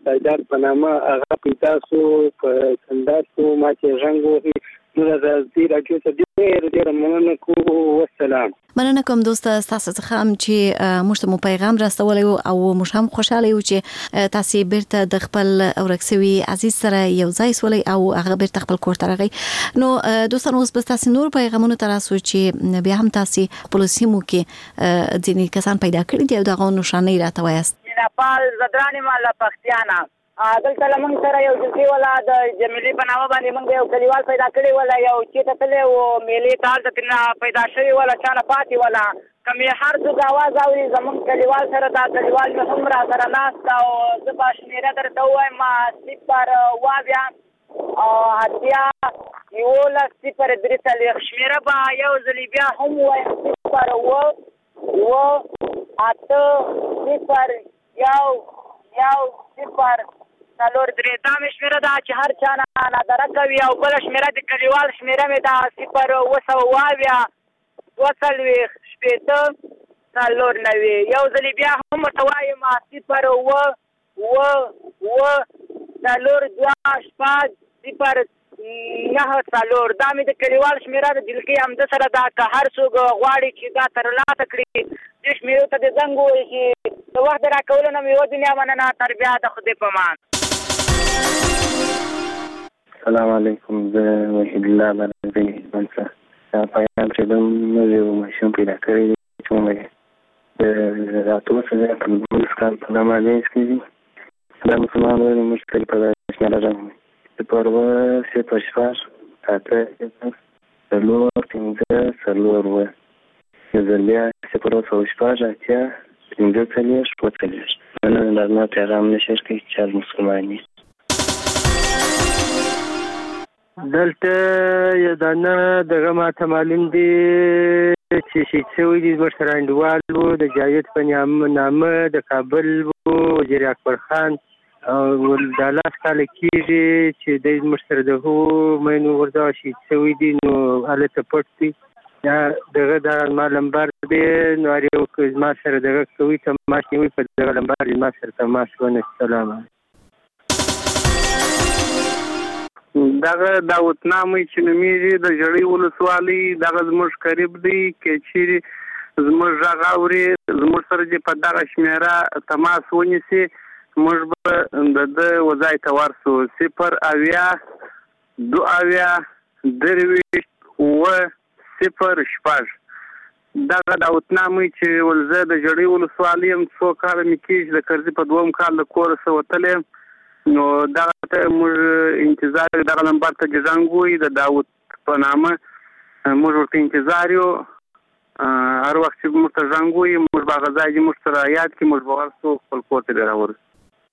ساجد په نامه هغه پیدا شو په کندهار کې ما چې رنګ وهي نو د دې راډیو ته ډېر مننه کوم. والسلام. مننه کوم دوست تاسو څخه چې موږ ته مو پیغام راستولی او موږ هم خوشاله یو چې تاسو بیرته د خپل اورکسوي عزیز سره یو ځای سولې او هغه بیرته خپل کور ته راغی. نو دوستانو اوس بس تاسو نور پیغامونه تراسو چې بیا هم تاسو خپل سیمو کې ځینې کسان پیدا کړی دي او دغه نشانې راته وایست. نپال زدرانی مالا پختیانا دلته لمن سره یو جزي ولا د جمیلې په نامه باندې موږ یو کلیوال پیدا کړی ولا یو چې ته تلې و میلې تال ته پیدا شوی ولا چانه پاتې ولا کمې هر څوک आवाज اوري زمون کلیوال سره دا کلیوال مې هم را سره ناست او زه به شمیره درته ووایم 0 یولس 0 شمیره به یو ځلې بیا هم ووایم 0 څلور درې دا مې شمېره ده چې هر چا نه نادره کوي او بله شمېره د کلیوال شمېره مې ده 0 یو ځلې بیا هم ورته وایم 0 دا مې د کلیوال شمېره د دلکې همده سره ده که هر څوک غواړي چې دا ترلاسه کړي دې شمېرو ته د زنګ ووایي چې د وخت د راکولو نه مې یوه دنیا مننه تر بیا د خدای په امان. السلام علیکم. زه وحید الله بلدی منصر دا پیغام چې د نویو ماشوم پیدا کړی دی چې عمر د راتلو سره په لمونځ کال په نامه لیس کېږي دا مسلمان وایي مشکل په شمېره راغلی 0 اته 4 5 بیا 0 اتیا 5 مننه د پیغام نشر کې چې مسلمانې دلته یو دانه دغه ماته معلوم دي چې شهید شوي دي زموږ سره انډیوال و د جاوید په نامه د کابل و وزیر اکبر خان او د لاس کاله کېږي چې دی زموږ سره د هغو مینو غورځاو شهید شوي دي نو هلته پټ دي یا دغه دا ما لمبر دی نو هر یو که زما سره دغه کوي تماس نیوي په دغه لمبر زما سره تماس ونه. سلام. دغه داوودنامې چې نومیږي د ژړۍ ولسوالۍ دغه زموږ قریب دی که چیرې زموږ غږ اوري زموږ سره چې په دغه شمېره تماس ونیسي موږ به د ده وځای ته ورسو 0 اویا 2 اویا 0 دغه داوودنامې چې ولزه د ژړۍ ولسوالۍ یم 2 کاله مې کېږي د کرزي په 2م کال د کوره څه وتلی نو دغه ته موږ انتظار دغه نمبر ته زنګ ووایي د داود په نامه موږ ورته انتظار یو هر وخت چې موږ ته زنګ ووایي موږ به هغه ځای چې موږ سره یاد کړي موږ به ورسو خپل کور ته بیا راورسو.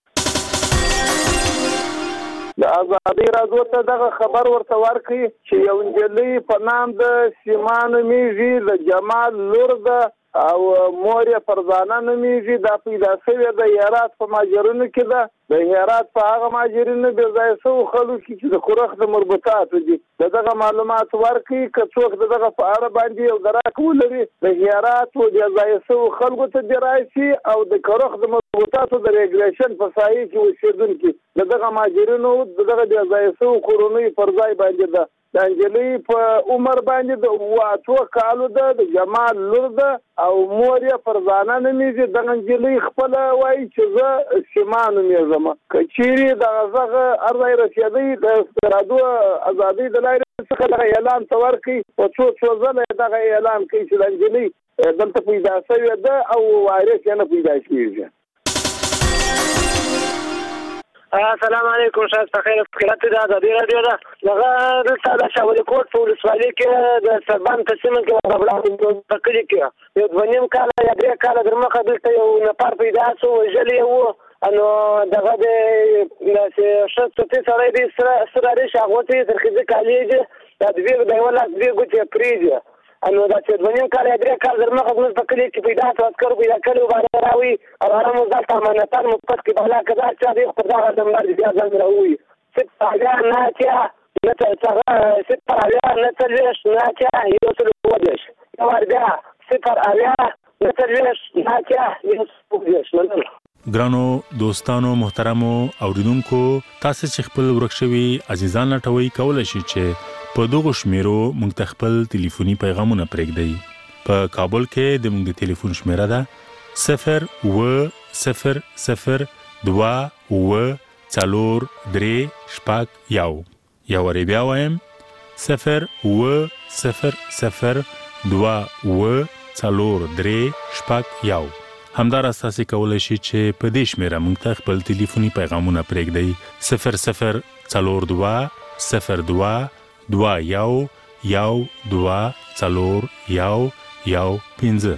د ازادۍ راډیو ته دغه خبر ورته ورکړي چې یو نجلۍ په نام د سیما نومیږي د جمال لور ده او مور یې فرزانه نومیږي دا پیدا شوې د هرات په ماجرونو کې ده د هرات په هغه ماجرونو بې ځایه شوو خلکو کې چې د خورخ د مربوطاتو دي دغه معلومات ورکړي که څوک دغه په اړه باندې یو دراک ولري د هرات و بې ځایه شوو خلکو ته دې راشي او د خورخ د مربوطاتو د ریګولیشن په سایه کې اوسېدونکي دغه ماجرونو دغه بې ځایه شوو کورنیو پر ځای باندې ده د نجلۍ په عمر باندې د 8 کالو ده د جمال لور ده او مور یې فرزانه نومیږي دغه نجلۍ خپله وایي چې زه سیما نومیږم که چیرې دغه غږ هر ځای رسېدی د راډیو ازادۍ د لارې څخه دغه اعلان ته ورکړي په څو ځله دغه اعلان کوي چې د نجلۍ دلته پیدا شوې ده او وارث یې نه پیدا کېږي. السلام علیکم شاید بخیر فکرات د ازادۍ راډیو ده دغه دلته د شاولي کوټ په ولسوالۍ کې د سربان په سیمه کې د بلاغ په کلي کې یو 2 کاله یا 3 کاله در مخه دلته یو نفر پیدا شو وژلی و نو دغه د شخصي سړی دی سره ریش هغوتې ترخیزي کالیږي دا د یوه لاس 2 ګوتې پرېږدي نو دا چې 2 کاله یا 3 کاله در مخه زموږ په کلي کې پیدا شو عسکرو پیدا کړي و باندې راوي او هغه مو دلته امانتان مثبت کې بهلا که دا چا دی خو پر دغه نمبر بیا زنګ راووي 0 اویا 9 اتیا 0 اویا 9 څلوېښت 9 اتیا 1 0 0 0 اویا 9 څلوېښت 9 اتیا 1 0 مننه. ګرانو دوستانو محترمو اوریدونکو تاسو چې خپل ورکشوي عزیزان لټوي کولای شئ چې په دغه شمیرو موږ خپل ټلیفوني پیغامونه پرېږدئ په کابل کې د موږ د ټلیفون شمیره ده 0-0-0-2-4-3-1 یا وربیا وایم 0-0-0-2-4-3-1 همدار اساسي کولای شي چې په دې شمیره موږ ته خپل ټلیفوني پیغامونه پرېږدئ 0-0-2-1-2-4-1-1-5.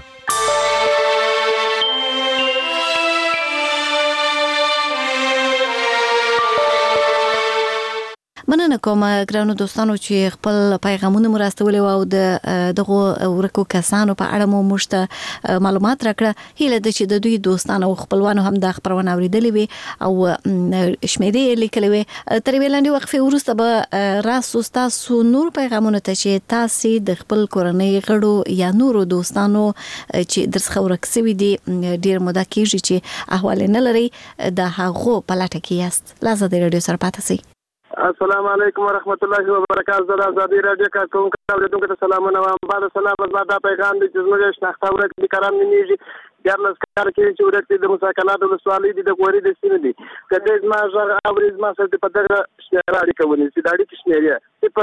مننه کوم ګرانو دوستانو چې خپل پیغامونه مرستولې او دغه ورکو کسانو په اړه مو مشته معلومات راکړه. هیله ده چې د دوی دوستانو او خپلوانو هم د خبرونه اوریدلې وي او شمیرې لیکلې وي. تر ویلاندې وقفه وروسته به راسو تاسو نور پیغامونه ته چې تاسو د خپل کورنۍ غړو یا نورو دوستانو چې درس ورکسوي دي ډیر موده کېږي چې احوال نه لري د هغو په لټه کې یاست. لازم د رادیو سره پاتې شئ. السلام علیکم ورحمت الله وبرکاته. زه آزادی رادیو کارکون اوریدونکو ته سلامونه وایم. بعد سلام زما پیغام دي چې زموږ شناخته ورک دي کرام نیږي ګرنس کار کوي چې ورک د مساکنات د سوالې دي د غوري د سینې دي کله زما ژغ اوري زما سره په دغه شمیره اړیکه ونی چې دا اړیکه شمیره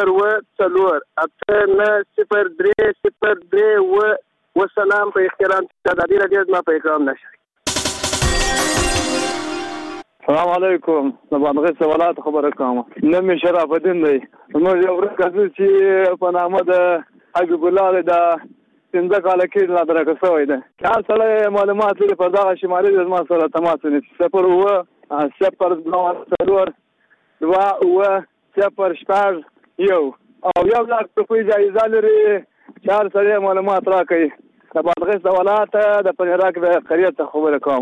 0-4-3-0-3 وسلام په احترام آزادی رادیو زما پیغام نشي. السلام علیکم. د باندې سوالات خبره کوم. نوم شرف الدین دی. نو یو ورځ چې په نامه د حبیب الله د 15 کال کې لا درکه شوی دی. خاص سره معلومات لري په دغه شمالي د ما سره تماس نیسي 0-0-2-0-1 او یو لاک په جایزه لري. خاص سره معلومات راکړي. د باندې سوالات د پنیراک د خریت خبره کوم.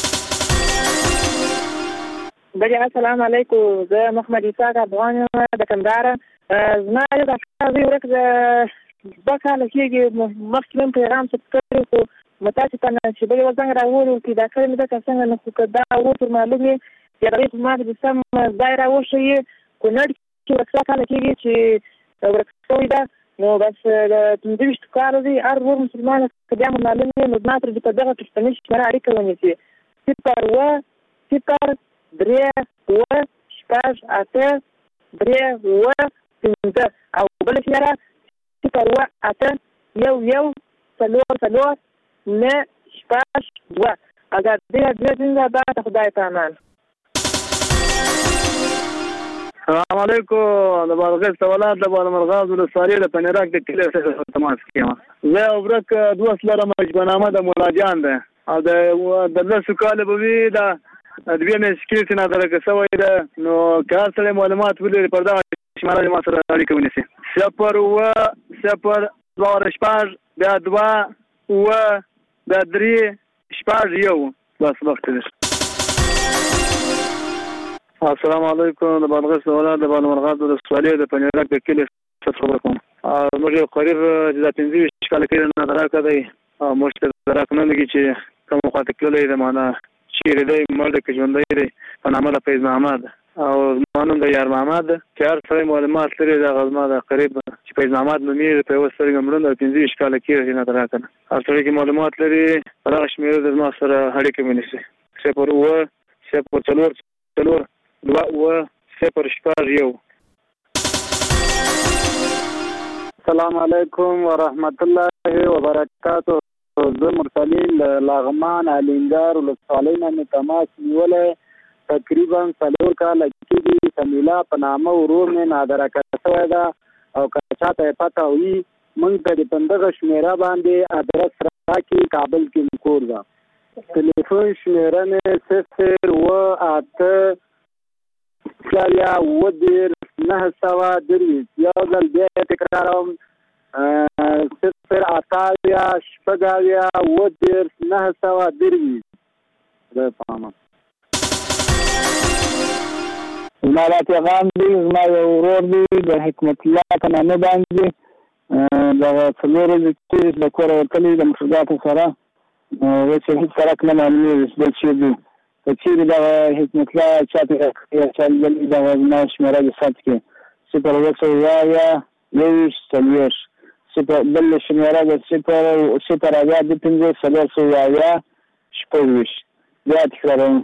السلام علیکم. زه محمد اسحاق افغان د کندهار. زما د ښځې ورک د 2 کاله کېږي مخکې مې پیغام څه کړی خو متاسفه چې بلې وزنګ راوړو چې دا کړی مې ده که څنګه نه خو که دا ورته معلوم وي یا د هغې په ما د سم ځای راوښیي کونړ کې ورک 2 کاله کېږي چې ورک شوی ده نو بس د 15 کاله دی هر ور مسلمان که بیا مو معلوم وي نو زما ترې په دغه پښتني شمېره اړیکه ونیسي 0-0-3-8-3-5 او بل شمېره 0-1-4-4-9-2. آزادي رادیو زنده باد. خدای پامان. السلام علیکم. د بارغیس سوالات د بالمرغاز ولسوالۍ د پنیراک د کلی سره تماس کیم. زه ورک دوه لرم مجبنامه د مولاجان ده او د 10 کال به وی د دوی مې سکیټ نه درکه شوی ده نو کار سره معلومات ولري پر دا شماره ما سره اړیکه ونیسي 0-0-2-5-2-3-1 بس وخت دی. السلام علیکم. د باندې سوالات د بالمرغاز ولسوالۍ د پنیراک د کلی سره خبر کوم. موږ قریب د 15 کال کې نه دراکه دی او موږ دراک نه لګي چې کوم خاطر کولای د معنا چیرې دی مرده کې ژوندی دی په نامه د فیض محمد او مانوم د یار محمد چې هر سره معلومات لري د غزما د قریب چې فیض محمد نومېږي په یو سترګه مړوند 15 کاله کېږي نه درا کنه هر سره کې معلومات لري هغه شمیره د ما سره اړیکه ونیسي 0-0-4-4-2-0-1. السلام علیکم ورحمت الله وبرکاته. زه مرسلین لاغمان علینګار ولسوالۍ نه تماس نیولې تقریبا 4 کاله کېږي. سمیلا په نامه ورور مې نادرکه شوی ده او که چاته یې پته وي موږ ته د دغه شمېره باندې ادرس راکړي. کابل کې مې کور ده. ټلیفون شمېره مې 0-8-9-2 یو ځل بیا تکراروم 0-8-9-2 ده پامه. زما دا پیغام دی زما یو ورور دی د حکمت الله په نامه باندې دغه 4 ورځې چې د کوره وتلی د مشرګاتو سره چې هېڅ سرک نه معلومېږي چې دی که چیرې دغه حکمت الله چاته یا چا لیدلي دغه زما شمېره دې ثبت کړي 0 بل شمېره ده 0 بیا تکراروم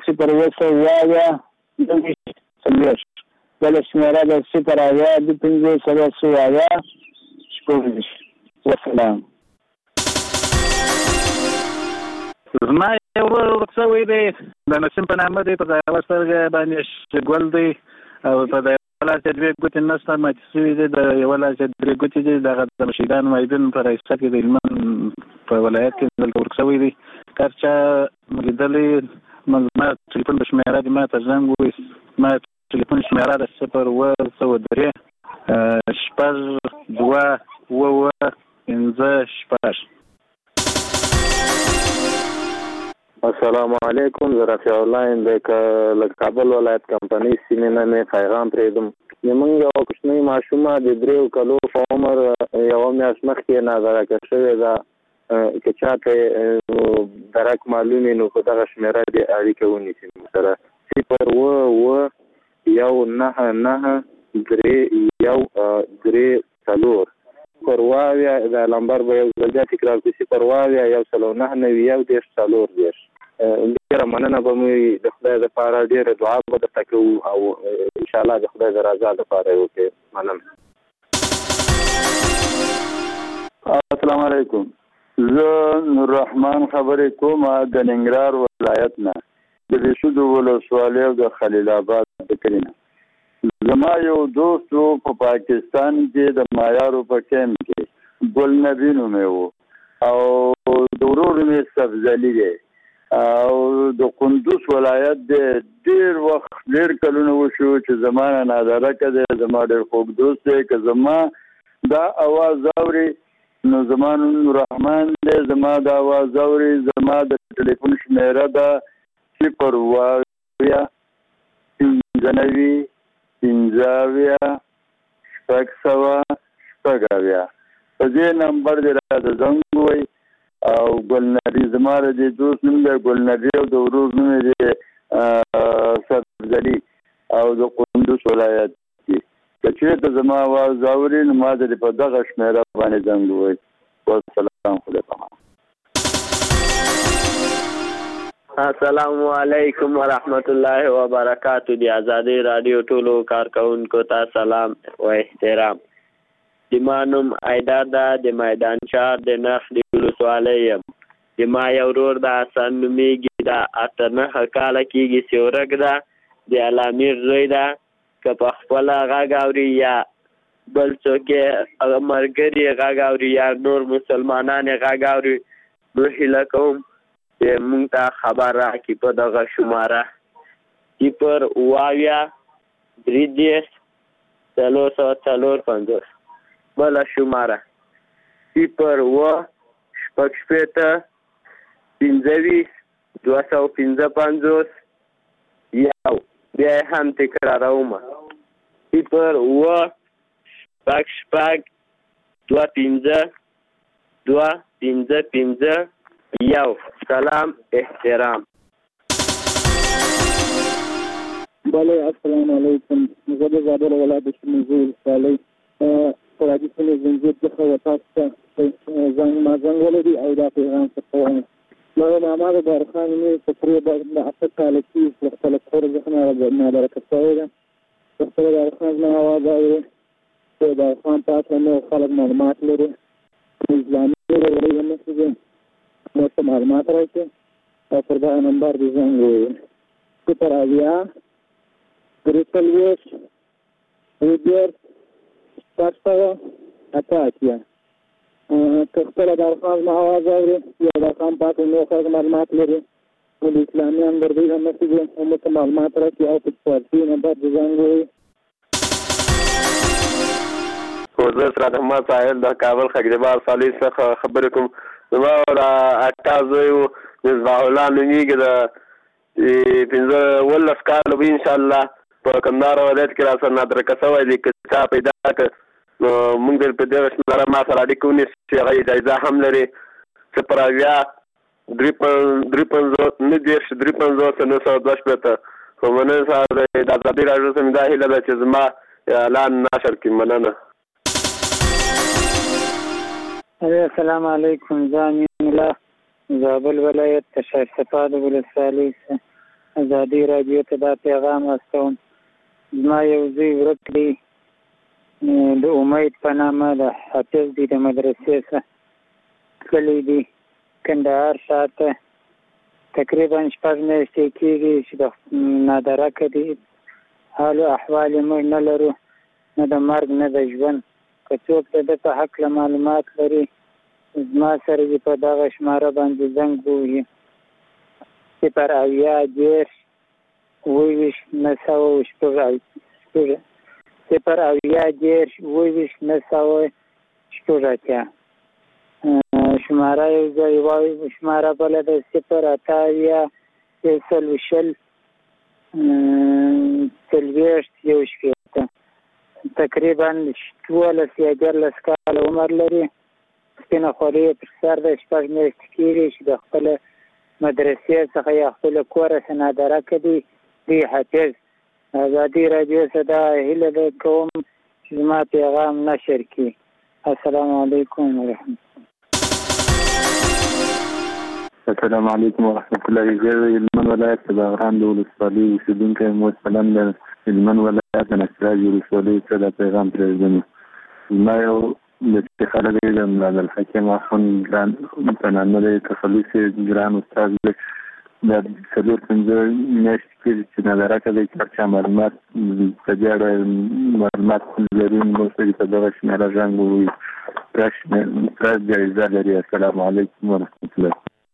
0 بل شمېره ده 0 وسلام. زما یو ورک شوی دی د نسیم په نامه دی، په د یوه سترګه باندې ګل دی او په د یوه لاس یې 2 ګوتې نسته ماتې شوي دي، د یوه لاس یې 2 ګوتې دي. دغه د مشهدان معیدین په رئیست کې د هلمند په ولایت کې دلته ورک شوی دی. که هر چا لیدلی زما ټلیفون د شمېره دي ما ته زنګ ووایي. زما ټلیفون شمېره ده 0 السلام علیکم. زه رفیع الله یم د کابل ولایت کمپنۍ سیمې نه مې پیغام پرېږدم. زموږ یو کوچنۍ ماشومه د 3 کالو په عمر یوه میاشت مخکې نادرکه شوې ده. که چاته درک معلوم وي نو په دغه شمېره دې اړیکه ونیسي سره 0199313 پر واویا د نمبر به یو ځل تکرار کړئ 01991 ډېره مننه به مې د خدای دپاره ډېره دعا به درته کوو او انشاءالله د خدای د رضا دپاره یې وکړئ. مننه. السلام علیکم. زه نور الرحمن خبرې کوم د ننګرهار ولایت نه د بېشودو ولسوالۍ او د خلیل آباد د کلي نه. زما یو دوست و په پاکستان کې د مایارو په کیمپ کې ګل نبي نومې و او د ورور نوم یې سبزلي دی او د کندوز ولایت دی. ډېر وخت ډېر کلونه وشو چې زما نه نادرکه دی، زما ډېر خوږ دوست دی. که زما دا اواز اوري نو زما نوم نوررحمن دی، زما دا اواز اوري. زما د ټلیفون شمېره ده 0 په دې نمبر دې راته زنګ ووایي او ګل نبي زما د دې دوست نوم دی ګل نبي او د ورور نوم یې دی سبزلي او د کندوز ولایت کې. که چېرته زما اواز اوري نو ما ته په دغه شمېره باندې زنګ ووایي. والسلام علیکم. السلام علیکم ورحمت الله وبرکاتہ. دی آزادی رادیو ټولو کارکونکو ته سلام و احترام. د ما نوم ایدار ده، د میدان شهر د نخ د ولسوالۍ یم. د ما یو ورور ده حسن نومیږي، ده 8 کاله کېږي چې ورک ده، د علامیر زوی ده. که په خپله غږ اوري یا بل څوک یې ملګري غږ اوري یا نور مسلمانان یې غږ اوري نو هیله کوم چې مونږ ته خبر راکړي په دغه شماره 0 بله شماره 0 یو بیا یې هم تکراروم 0 یو. سلام احترام. بله السلام علیکم. زه د زابل ولایت د شمولزو ولسوالۍ فولادي سیمې زنځیر څخه و تاسو ته ما زنګ ولري او دا پیغام څه کوم. مګر محمد بارخان مې تقریبا د 8 کاله کېږي چې خپله کور څخه نادرکه شوی ده. خپله بارخان زما اواز اوري چې بارخان په هکله نور خلک معلومات لري. اسلامي ورورۍ هم نشي دي ورته معلومات راکړي او پر دغه نمبر دې زنګ ووایي 0 که خپله بارخان زما اواز اوري یا بارخان په هکله نور خلک معلومات لري نو د اسلامي همدردۍ هم نشي دي هم ورته معلومات راکړي او په فارسي نمبر دې زنګ ووایي. زه سرات احمد ساحل د کابل خګریبار صالح څخه خبرې کوم. زما د اکا زوی و مصباح الله نومیږي، د 15 کاله به انشاءالله په کندهار ولایت کې راسره نادرکه شوی دی. که چا پیدا کړ نو موږ په دغه شمېره ما سره اړیکه ونیسي چې هغه جایزه هم لري 0 په مننه سره د ازادي راډیو سره دا هیله ده چې زما اعلان نشر کړي. مننه. السلام علیکم. زه امین الله زابل ولایت شایستفاد ولسوالۍ ازادي راډیو ته دا پیغام استوم. زما یو زوی ورک دی د امید په نامه د حافظ دی د مدرسې څخه تللی دی کندهار شاته تقریبا 6 میاشتې کېږي چې د نادرکه دی حال او احوال یې موږ نه لرو نه د مرګ نه د ژوند. که څوک د ده په هکله معلومات لري زما سره دې په دغه شماره باندې زنګ ووهي 080 شماره یو ځای وایي شماره بله ده 080 تقریبا 12 یا 14 کاله عمر لري. سپینه خولۍ یې پر سر ده 6 میاشتې کېږي چې د خپله مدرسې څخه یا خپله کوره څخه نادرکه دی حافظ. ازادي راډیو څخه دا هیله ده کوم چې زما پیغام نشر کړي. السلام علیکم ورحمت الله. السلام علیکم ورحمت الله. زه هلمند ولایت د بغران د ولسوالۍ اوسېدونکی یم. مثلا د هلمند ولایت د نصرات ولسوالۍ څخه دا پیغام پرېږدم. زما یو د خلک د ملالحکیم اخوند ګران په نامه دی تخلص ګران استاد دی. دا 4-5 میاشتې کېږي چې نادرکه دی چې هر چا معلومات په دې اړه معلومات لري موږ ته په دغه شمېره زنګ ووهي. پراس جایزه لري. السلام علیکم ورحمت الله.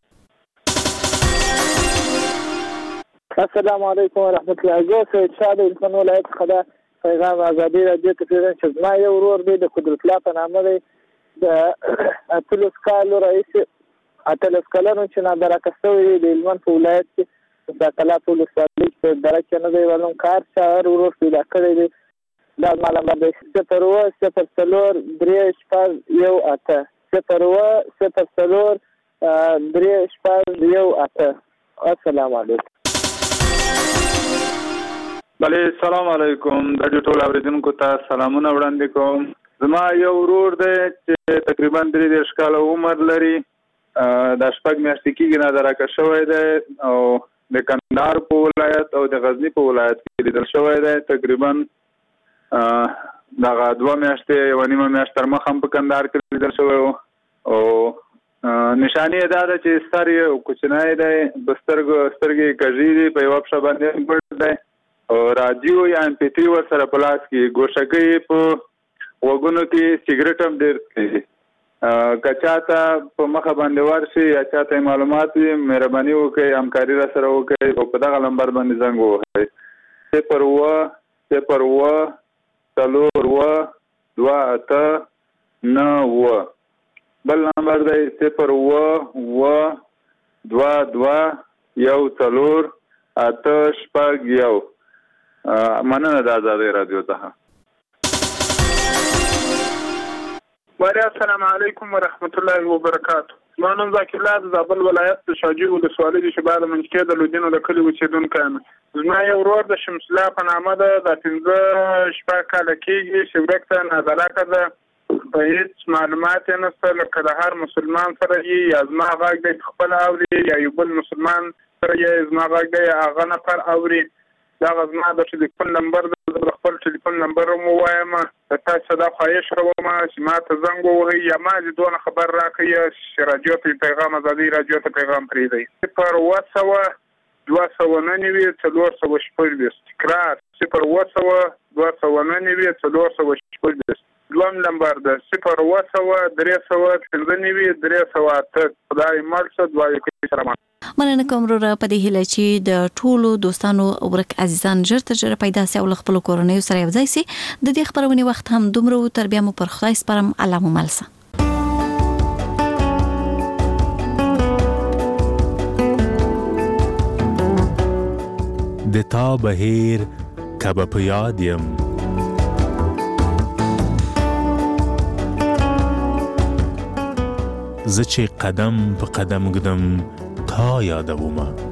السلام علیکم ورحمت الله. زه سید شاه د هلمند ولایت څخه دا پیغام ازادي راډیو ته پرېږدم چې زما یو ورور دی د قدرت الله په نامه دی د 18 کالو راهیسې 18 کلنو چې نادرکه شوی دی د هلمند په ولایت کې د ساقلات ولسوالۍ په دره کې نه دی معلوم کار چې هر ورور پیدا کړی دی. دا زما نمبر دی 0-0-04-318. السلام علیکم. بله سلام علیکم. د ټول اوریدونکو ته سلامونه وړاندې کوم. زما یو ورور دی چې تقریبا 3 کاله عمر لري. دا 6 میاشتې کېږي نادرکه شوی دی او د کندهار په ولایت او د غزني په ولایت کې لیدل شوی دی. تقریبا دغه 2 میاشتې 1.5 میاشت تر مخه هم په کندهار کې لیدل شوی و او نشانې یې دا ده چې سر یې کوچنی دی په سترګې کږې دي په یوه پښه باندې پټ دی او راډیو یا MP3 ورسره په لاس کې ګوشکۍ په غوږونو کې سګرټ هم ډېر کوي. که چاته په مخه باندې ورشي یا چاته معلومات وي مهرباني وکړئ همکاري را سره وکړئ او په دغه نمبر باندې زنګ ووهئ 0-0-02-8-9. بل نمبر دی 0-0-22-1-4-8-6. مننه د ازادي راډیو څخه. السلام علیکم ورحمت الله وبرکاتو. زما نوم ذاکر الله د زابل ولایت د شاجوی ولسوالۍ د شبال منځکۍ د لودینو د کلي اوسېدونکی یم. زما یو ورور د شمس الله په نامه ده. دا 15 کاله کېږي چې ورک ته نادرکه ده. په هېڅ معلومات یې نشته لکه د هر مسلمان سره یې یا زما غږ دی خپله اوري یا یو بل مسلمان سره یې زما غږ دی هغه نفر اوري. دغه زما د ټلیفون نمبر ده. زه د خپل ټلیفون نمبر هم ووایم. د تاسو دا خواهش کوم چې ما ته زنګ ووهئ یا ما دې دونه خبر راکړئ چې راډیو ته پیغام ازادي راډیو ته پیغام پرېږدئ. 0-7-2-9-416. تکرار 0-7-2-9-416. دوم نمبر ده 0-7-3-9-308. خدای مل شه. دعا وکړئ. سلام. مننه کوم وروره په دې هیله چې د ټولو دوستانو ورک عزیزان ژر تر ژره پیدا سي او خپل کورنۍ سره یوځای سي. د دې خبرونه وخت هم دومره تر بیا مو پر خدای سپارم. الله مو ملسه. د تا بهیر کبه په یاد یم زه چې قدم په قدم ګدم تا یادومه